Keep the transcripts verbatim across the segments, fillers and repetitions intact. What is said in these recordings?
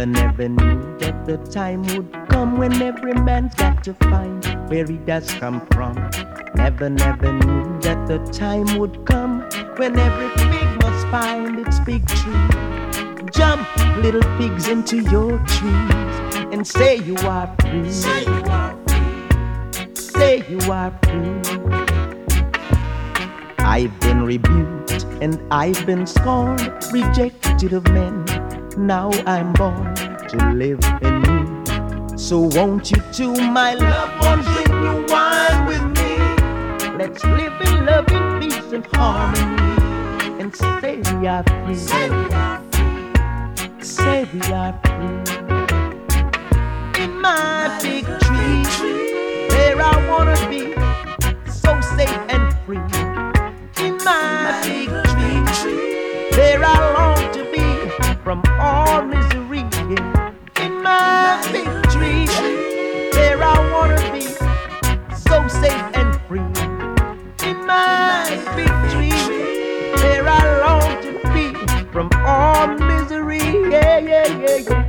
Never, never knew that the time would come when every man's got to find where he does come from. Never, never knew that the time would come when every pig must find its big tree. Jump, little pigs, into your trees and say you are free. Say you are free. Say you are free. I've been rebuked and I've been scorned, rejected of men. Now I'm born to live in you. So won't you too, my loved ones, drink new wine with me. Let's live in love, in peace and harmony, and say we are free. Say we are free. Say we are free. In my big tree, there I wanna be, so safe and free. In my big tree, there I long to be, from all misery. In my big tree, there I wanna be, so safe and free. In my big tree, there I long to be, from all misery. Yeah, yeah, yeah, yeah.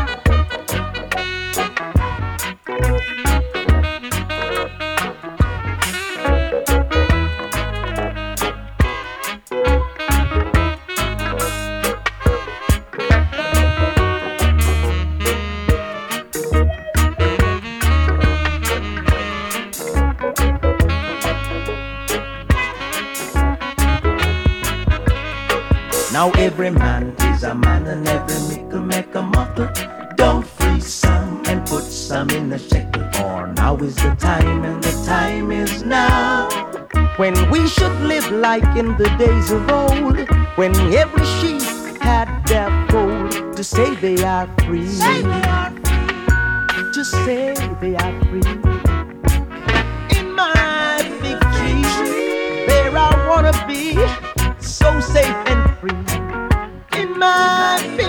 Now every man is a man and every mickle make a muckle. Don't freeze some and put some in a shekel. For now is the time and the time is now, when we should live like in the days of old, when every sheep had their fold. To say they are free, say they are free. To say they are free. In my big tree, there I wanna be, so safe and free. In my